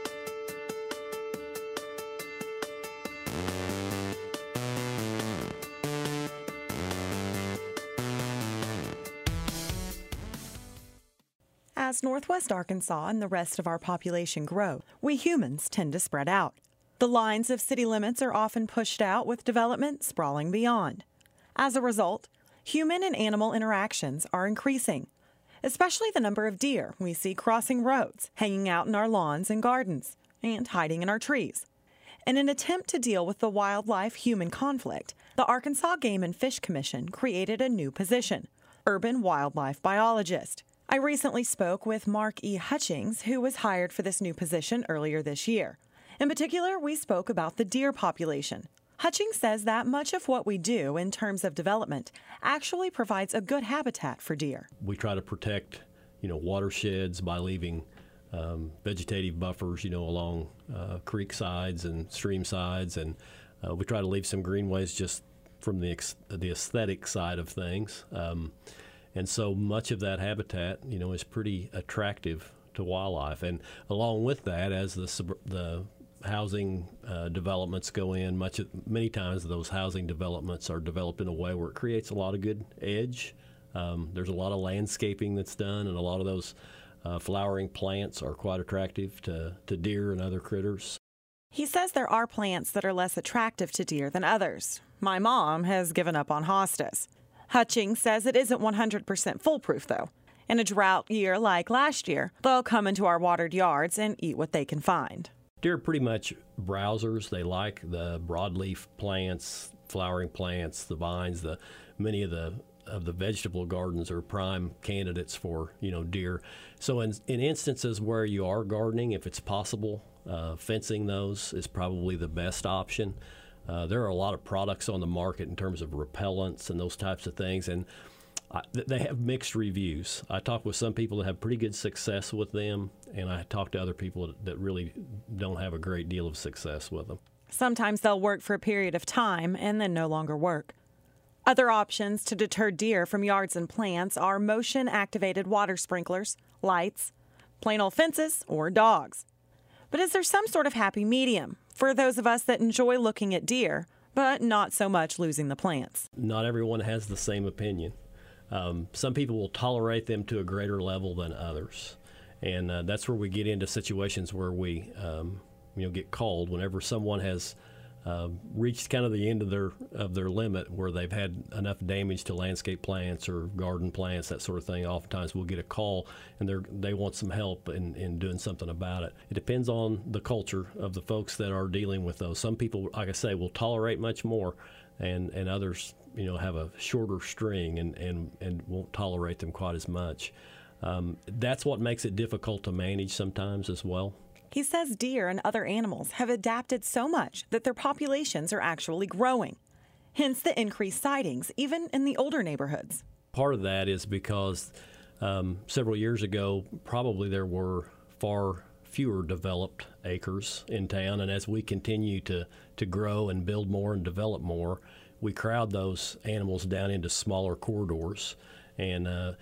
As Northwest Arkansas and the rest of our population grow, we humans tend to spread out. The lines of city limits are often pushed out, with development sprawling beyond. As a result, human and animal interactions are increasing, especially the number of deer we see crossing roads, hanging out in our lawns and gardens, and hiding in our trees. In an attempt to deal with the wildlife-human conflict, the Arkansas Game and Fish Commission created a new position, urban wildlife biologist. I recently spoke with Mark E. Hutchings, who was hired for this new position earlier this year. In particular, we spoke about the deer population. Hutchings says that much of what we do in terms of development actually provides a good habitat for deer. We try to protect, you know, watersheds by leaving um, vegetative buffers, you know, along uh, creek sides and stream sides, and uh, we try to leave some greenways just from the ex- the aesthetic side of things. Um, and so much of that habitat, you know, is pretty attractive to wildlife. And along with that, as the sub- the housing uh, developments go in, much of, many times those housing developments are developed in a way where it creates a lot of good edge. Um, there's a lot of landscaping that's done, and a lot of those uh, flowering plants are quite attractive to, to deer and other critters. He says there are plants that are less attractive to deer than others. My mom has given up on hostas. Hutchings says it isn't one hundred percent foolproof, though. In a drought year like last year, they'll come into our watered yards and eat what they can find. Deer are pretty much browsers. They like the broadleaf plants, flowering plants, the vines. The many of the of the vegetable gardens are prime candidates for, you know, deer. So in, in instances where you are gardening, if it's possible, uh, fencing those is probably the best option. Uh, there are a lot of products on the market in terms of repellents and those types of things, and I, they have mixed reviews. I talk with some people that have pretty good success with them, and I talk to other people that really don't have a great deal of success with them. Sometimes they'll work for a period of time and then no longer work. Other options to deter deer from yards and plants are motion-activated water sprinklers, lights, plain old fences, or dogs. But is there some sort of happy medium for those of us that enjoy looking at deer, but not so much losing the plants? Not everyone has the same opinion. Um, some people will tolerate them to a greater level than others, and uh, that's where we get into situations where we, um, you know, get called whenever someone has uh, reached kind of the end of their of their limit, where they've had enough damage to landscape plants or garden plants, that sort of thing. Oftentimes, we'll get a call, and they they want some help in, in doing something about it. It depends on the culture of the folks that are dealing with those. Some people, like I say, will tolerate much more, and and others, you know, have a shorter string and, and, and won't tolerate them quite as much. Um, that's what makes it difficult to manage sometimes as well. He says deer and other animals have adapted so much that their populations are actually growing, hence the increased sightings, even in the older neighborhoods. Part of that is because um, several years ago, probably there were far fewer developed acres in town, and as we continue to, to grow and build more and develop more, we crowd those animals down into smaller corridors, and uh,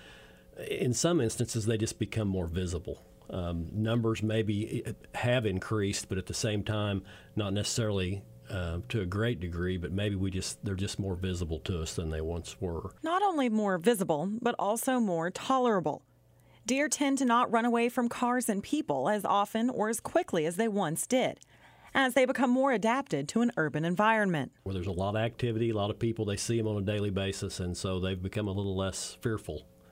in some instances they just become more visible. Um, numbers maybe have increased, but at the same time, not necessarily uh, to a great degree, but maybe we just they're just more visible to us than they once were. Not only more visible, but also more tolerable. Deer tend to not run away from cars and people as often or as quickly as they once did, as they become more adapted to an urban environment. Where there's a lot of activity, a lot of people, they see them on a daily basis, and so they've become a little less fearful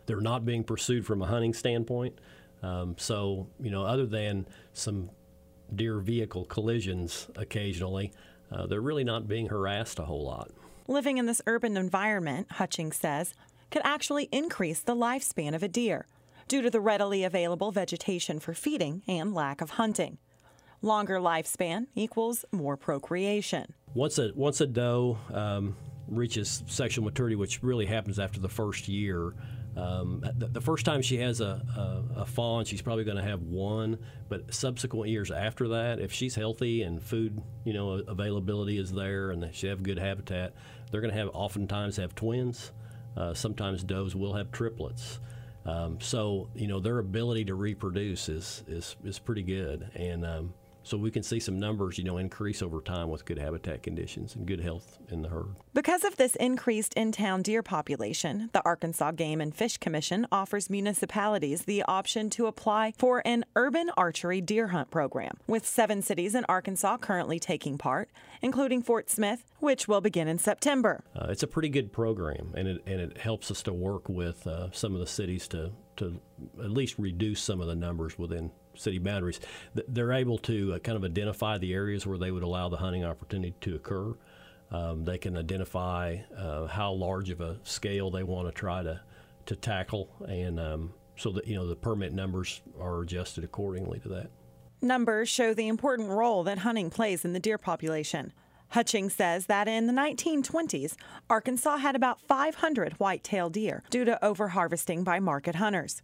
they're not being pursued from a hunting standpoint. Um, so, you know, other than some deer vehicle collisions occasionally, uh, they're really not being harassed a whole lot. Living in this urban environment, Hutchings says, could actually increase the lifespan of a deer due to the readily available vegetation for feeding and lack of hunting. Longer lifespan equals more procreation. Once a once a doe um, reaches sexual maturity, which really happens after the first year, um, the, the first time she has a, a, a fawn, she's probably going to have one. But subsequent years after that, if she's healthy and food, you know, availability is there, and she have good habitat, they're going to have oftentimes have twins. Uh, sometimes does will have triplets. Um, so, you know, their ability to reproduce is is, is pretty good. And um, so we can see some numbers, you know, increase over time with good habitat conditions and good health in the herd. Because of this increased in-town deer population, the Arkansas Game and Fish Commission offers municipalities the option to apply for an urban archery deer hunt program, with seven cities in Arkansas currently taking part, including Fort Smith, which will begin in September. Uh, it's a pretty good program, and it and it helps us to work with uh, some of the cities to to at least reduce some of the numbers within city boundaries. They're able to uh, kind of identify the areas where they would allow the hunting opportunity to occur. Um, they can identify uh, how large of a scale they want to try to to tackle, and um, so that, you know, the permit numbers are adjusted accordingly to that. Numbers show the important role that hunting plays in the deer population. Hutchings says that in the nineteen twenties, Arkansas had about five hundred white-tailed deer due to overharvesting by market hunters.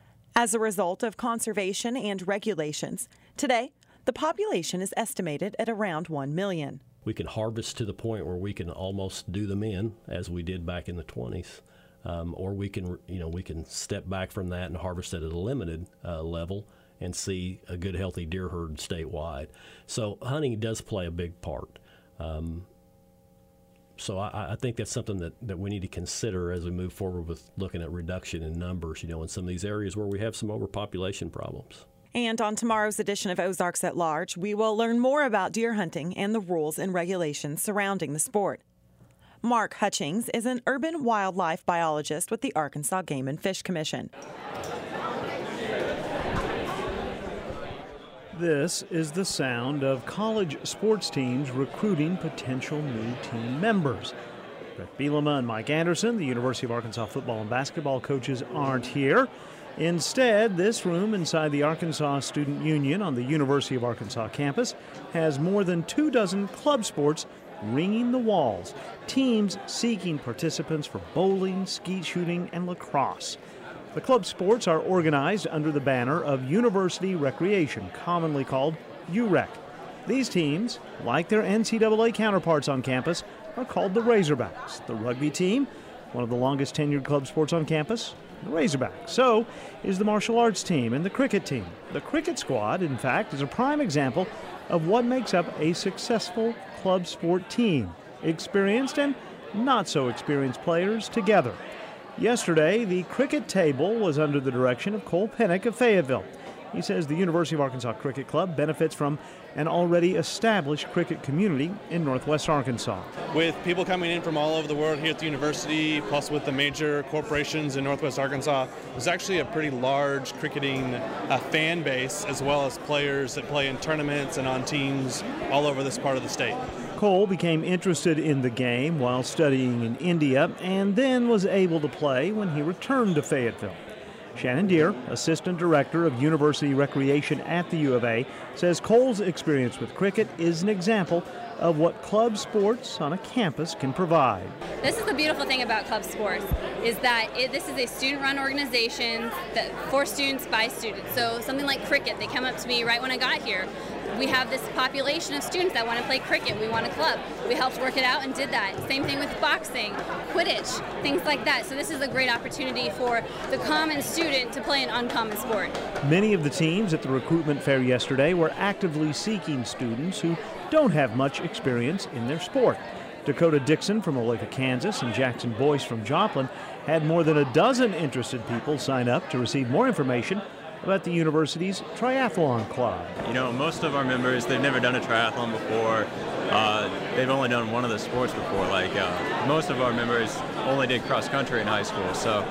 As a result of conservation and regulations, today the population is estimated at around one million. We can harvest to the point where we can almost do them in, as we did back in the twenties, um, or we can, you know, we can step back from that and harvest at a limited uh, level and see a good, healthy deer herd statewide. So hunting does play a big part. Um, so I, I think that's something that, that we need to consider as we move forward with looking at reduction in numbers, you know, in some of these areas where we have some overpopulation problems. And on tomorrow's edition of Ozarks at Large, we will learn more about deer hunting and the rules and regulations surrounding the sport. Mark Hutchings is an urban wildlife biologist with the Arkansas Game and Fish Commission. This is the sound of college sports teams recruiting potential new team members. Brett Bielema and Mike Anderson, the University of Arkansas football and basketball coaches, aren't here. Instead, this room inside the Arkansas Student Union on the University of Arkansas campus has more than two dozen club sports ringing the walls, teams seeking participants for bowling, skeet shooting, and lacrosse. The club sports are organized under the banner of University Recreation, commonly called U R E C. These teams, like their N C double A counterparts on campus, are called the Razorbacks. The rugby team, one of the longest tenured club sports on campus, the Razorbacks. So is the martial arts team and the cricket team. The cricket squad, in fact, is a prime example of what makes up a successful club sport team. Experienced and not so experienced players together. Yesterday, the cricket table was under the direction of Cole Pennick of Fayetteville. He says the University of Arkansas Cricket Club benefits from an already established cricket community in Northwest Arkansas. With people coming in from all over the world here at the university, plus with the major corporations in Northwest Arkansas, there's actually a pretty large cricketing uh, fan base, as well as players that play in tournaments and on teams all over this part of the state. Cole became interested in the game while studying in India and then was able to play when he returned to Fayetteville. Shannon Deere, assistant director of University Recreation at the U of A, says Cole's experience with cricket is an example of what club sports on a campus can provide. This is the beautiful thing about club sports, is that it, this is a student-run organization that for students by students. So something like cricket, they come up to me right when I got here. We have this population of students that want to play cricket. We want a club. We helped work it out and did that. Same thing with boxing, Quidditch, things like that. So this is a great opportunity for the common student to play an uncommon sport. Many of the teams at the recruitment fair yesterday were actively seeking students who don't have much experience in their sport. Dakota Dixon from Olathe, Kansas, and Jackson Boyce from Joplin had more than a dozen interested people sign up to receive more information about the university's triathlon club. You know, most of our members, they've never done a triathlon before. Uh, they've only done one of the sports before. Like uh, most of our members only did cross country in high school. So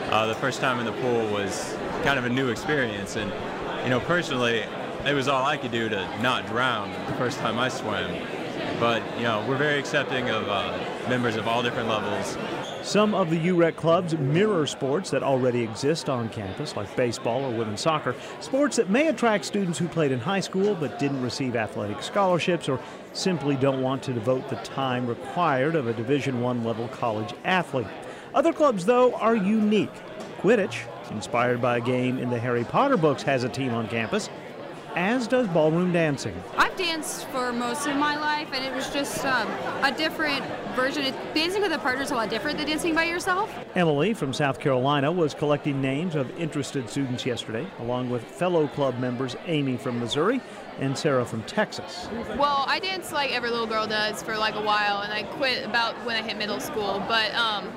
uh, the first time in the pool was kind of a new experience. And, you know, personally, it was all I could do to not drown the first time I swam. But, you know, we're very accepting of uh, members of all different levels. Some of the U R E C clubs mirror sports that already exist on campus, like baseball or women's soccer, sports that may attract students who played in high school but didn't receive athletic scholarships or simply don't want to devote the time required of a Division I level college athlete. Other clubs, though, are unique. Quidditch, inspired by a game in the Harry Potter books, has a team on campus, as does ballroom dancing. I've danced for most of my life, and it was just um, a different version. It, dancing with a partner is a lot different than dancing by yourself. Emily from South Carolina was collecting names of interested students yesterday, along with fellow club members Amy from Missouri and Sarah from Texas. Well, I danced like every little girl does for like a while, and I quit about when I hit middle school. But um,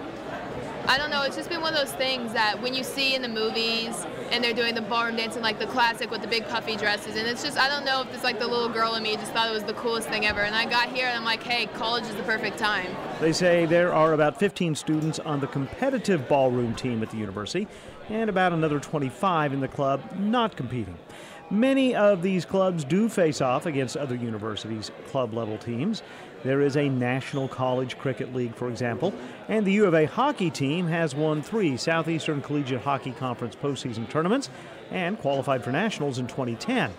I don't know, it's just been one of those things that when you see in the movies and they're doing the ballroom dancing, like the classic with the big puffy dresses, and it's just, I don't know if it's like the little girl in me just thought it was the coolest thing ever. And I got here and I'm like, hey, college is the perfect time. They say there are about fifteen students on the competitive ballroom team at the university and about another twenty-five in the club not competing. Many of these clubs do face off against other universities' club-level teams. There is a National College Cricket League, for example, and the U of A hockey team has won three Southeastern Collegiate Hockey Conference postseason tournaments and qualified for nationals in twenty ten.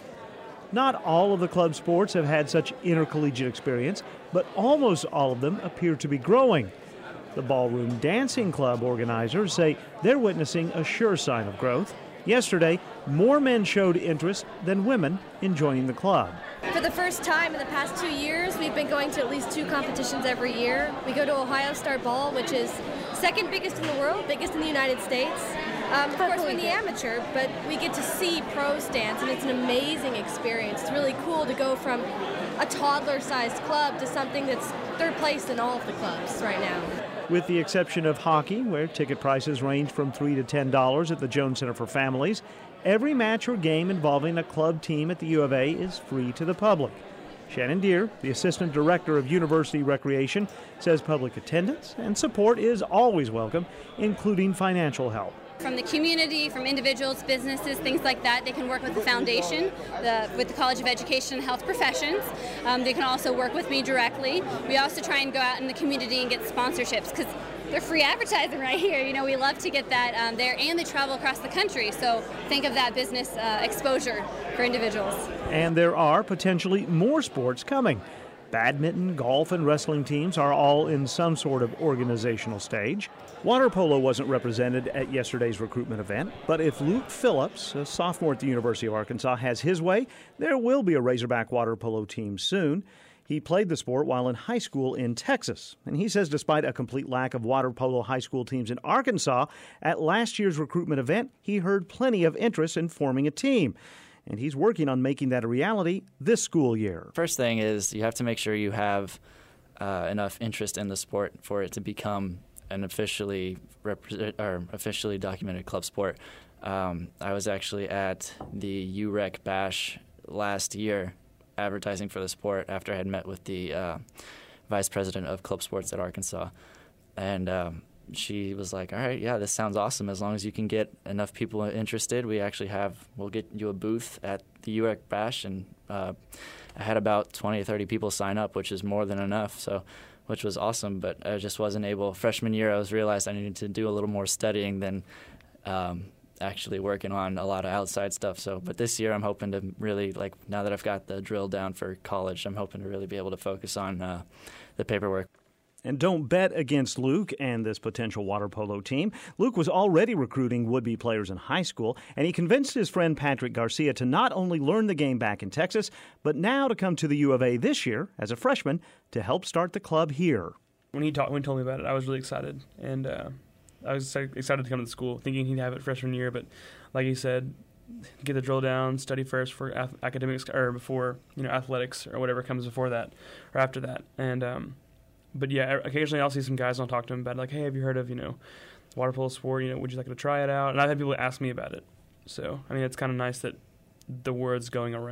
Not all of the club sports have had such intercollegiate experience, but almost all of them appear to be growing. The Ballroom Dancing Club organizers say they're witnessing a sure sign of growth. Yesterday, more men showed interest than women in joining the club. For the first time in the past two years, we've been going to at least two competitions every year. We go to Ohio Star Ball, which is second biggest in the world, biggest in the United States. Um, of course, we're in the amateur, but we get to see pros dance, and it's an amazing experience. It's really cool to go from a toddler-sized club to something that's third place in all of the clubs right now. With the exception of hockey, where ticket prices range from three to ten dollars at the Jones Center for Families, every match or game involving a club team at the U of A is free to the public. Shannon Deere, the Assistant Director of University Recreation, says public attendance and support is always welcome, including financial help. From the community, from individuals, businesses, things like that. They can work with the foundation, the, with the College of Education and Health Professions. Um, they can also work with me directly. We also try and go out in the community and get sponsorships because they're free advertising right here. You know, we love to get that um, there, and they travel across the country. So think of that business uh, exposure for individuals. And there are potentially more sports coming. Badminton, golf, and wrestling teams are all in some sort of organizational stage. Water polo wasn't represented at yesterday's recruitment event, but if Luke Phillips, a sophomore at the University of Arkansas, has his way, there will be a Razorback water polo team soon. He played the sport while in high school in Texas, and he says despite a complete lack of water polo high school teams in Arkansas, at last year's recruitment event, he heard plenty of interest in forming a team. And he's working on making that a reality this school year. First thing is you have to make sure you have uh, enough interest in the sport for it to become an officially repre- or officially documented club sport. Um, I was actually at the U R E C Bash last year advertising for the sport after I had met with the uh, vice president of club sports at Arkansas. And um, she was like, all right, yeah, this sounds awesome. As long as you can get enough people interested, we actually have, we'll get you a booth at the U R E C Bash. And uh, I had about twenty or thirty people sign up, which is more than enough, so which was awesome. But I just wasn't able, freshman year, I was realized I needed to do a little more studying than um, actually working on a lot of outside stuff. So, but this year I'm hoping to really, like, now that I've got the drill down for college, I'm hoping to really be able to focus on uh, the paperwork. And don't bet against Luke and this potential water polo team. Luke was already recruiting would-be players in high school, and he convinced his friend Patrick Garcia to not only learn the game back in Texas, but now to come to the U of A this year as a freshman to help start the club here. When he, talk, when he told me about it, I was really excited, and uh, I was excited to come to the school, thinking he'd have it freshman year. But like he said, get the drill down, study first for ath- academics or before you know athletics or whatever comes before that or after that, and. Um, But yeah, occasionally I'll see some guys and I'll talk to them about it, like, hey, have you heard of, you know, water polo sport? You know, would you like to try it out? And I've had people ask me about it. So, I mean, it's kind of nice that the word's going around.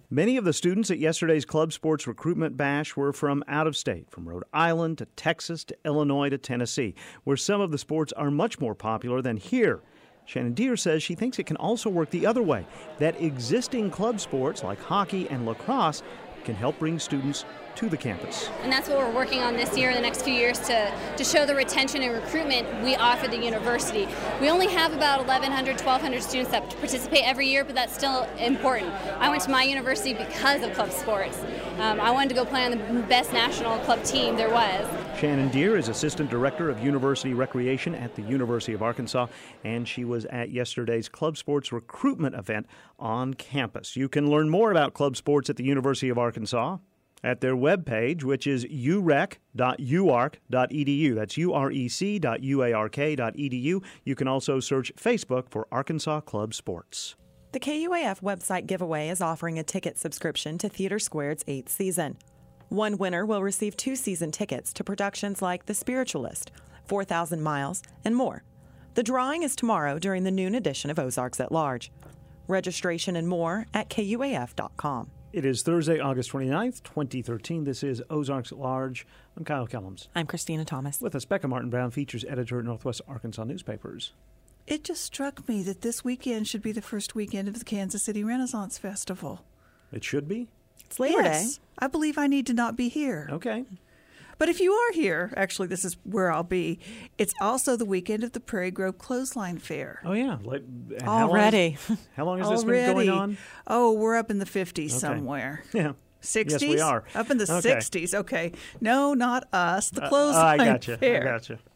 Many of the students at yesterday's Club Sports Recruitment Bash were from out of state, from Rhode Island to Texas to Illinois to Tennessee, where some of the sports are much more popular than here. Shannon Deere says she thinks it can also work the other way, that existing club sports like hockey and lacrosse can help bring students to the campus. And that's what we're working on this year and the next few years to, to show the retention and recruitment we offer the university. We only have about eleven hundred, twelve hundred students that participate every year, but that's still important. I went to my university because of club sports. Um, I wanted to go play on the best national club team there was. Shannon Deere is Assistant Director of University Recreation at the University of Arkansas, and she was at yesterday's Club Sports Recruitment event on campus. You can learn more about club sports at the University of Arkansas at their webpage, which is u rec dot u ark dot e d u. That's U R E C dot U A R K dot E D U. You can also search Facebook for Arkansas Club Sports. The K U A F website giveaway is offering a ticket subscription to Theater Squared's eighth season. One winner will receive two season tickets to productions like The Spiritualist, four thousand miles, and more. The drawing is tomorrow during the noon edition of Ozarks at Large. Registration and more at K U A F dot com. It is Thursday, August twenty-ninth, twenty thirteen. This is Ozarks at Large. I'm Kyle Kellums. I'm Christina Thomas. With us, Becca Martin Brown, features editor at Northwest Arkansas Newspapers. It just struck me that this weekend should be the first weekend of the Kansas City Renaissance Festival. It should be? It's Labor yes, Day. I believe I need to not be here. Okay. But if you are here, actually, this is where I'll be. It's also the weekend of the Prairie Grove Clothesline Fair. Oh, yeah. Like, Already. How long, how long has Already. this been going on? Oh, we're up in the fifties Okay. somewhere. Yeah. sixties? Yes, we are. Up in the Okay. sixties. Okay. No, not us. The Uh, Clothesline I got you. Fair. I got you.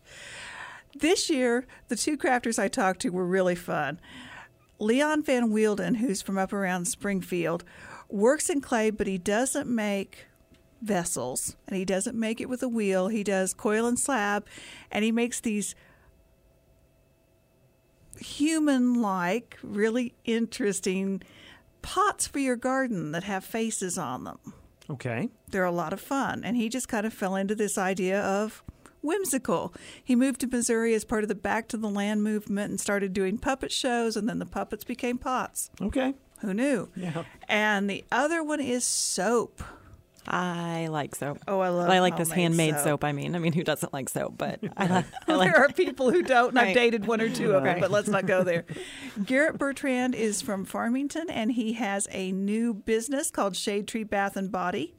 This year, the two crafters I talked to were really fun. Leon Van Wielden, who's from up around Springfield, works in clay, but he doesn't make vessels, and he doesn't make it with a wheel. He does coil and slab, and he makes these human-like, really interesting pots for your garden that have faces on them. Okay. They're a lot of fun, and he just kind of fell into this idea of whimsical. He moved to Missouri as part of the Back to the Land movement and started doing puppet shows, and then the puppets became pots. Okay. Who knew? Yeah. And the other one is soap. I like soap. Oh, I love I like this homemade handmade soap. soap. I mean, I mean, who doesn't like soap? But I like. I like There are people who don't, and I've Right. dated one or two of them, Right. but let's not go there. Garrett Bertrand is from Farmington, and he has a new business called Shade Tree Bath and Body.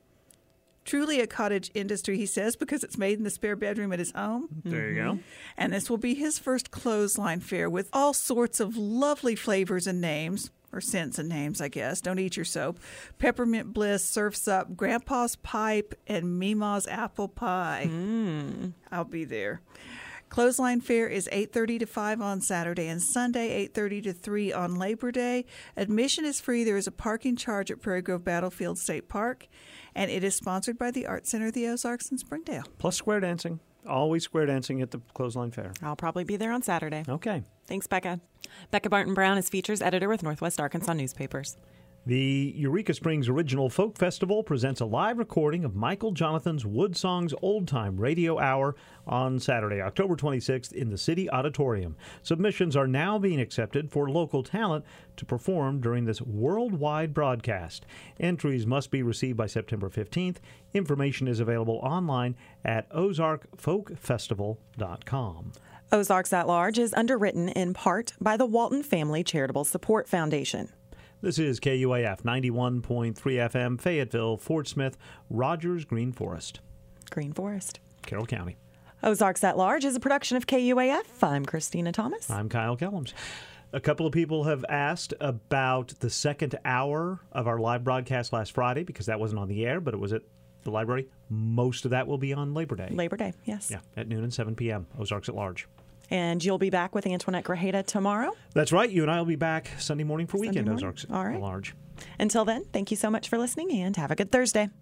Truly a cottage industry, he says, because it's made in the spare bedroom at his home. There you go. And this will be his first clothesline fair with all sorts of lovely flavors and names, or scents and names, I guess. Don't eat your soap. Peppermint Bliss, Surf's Up, Grandpa's Pipe, and Mima's Apple Pie. Mm. I'll be there. Clothesline Fair is eight thirty to five on Saturday and Sunday, eight thirty to three on Labor Day. Admission is free. There is a parking charge at Prairie Grove Battlefield State Park, and it is sponsored by the Art Center of the Ozarks in Springdale. Plus square dancing. Always square dancing at the Clothesline Fair. I'll probably be there on Saturday. Okay. Thanks, Becca. Becca Martin Brown is features editor with Northwest Arkansas Newspapers. The Eureka Springs Original Folk Festival presents a live recording of Michael Jonathan's Wood Songs Old Time Radio Hour on Saturday, October twenty-sixth in the City Auditorium. Submissions are now being accepted for local talent to perform during this worldwide broadcast. Entries must be received by September fifteenth. Information is available online at ozark folk festival dot com. Ozarks at Large is underwritten in part by the Walton Family Charitable Support Foundation. This is K U A F ninety-one point three F M, Fayetteville, Fort Smith, Rogers, Green Forest. Green Forest. Carroll County. Ozarks at Large is a production of K U A F. I'm Christina Thomas. I'm Kyle Kellums. A couple of people have asked about the second hour of our live broadcast last Friday because that wasn't on the air, but it was at the library. Most of that will be on Labor Day. Labor Day, yes. Yeah, at noon and seven p.m. Ozarks at Large. And you'll be back with Antoinette Grajeda tomorrow. That's right. You and I will be back Sunday morning for Sunday Weekend morning. Ozarks All right. at Large. Until then, thank you so much for listening and have a good Thursday.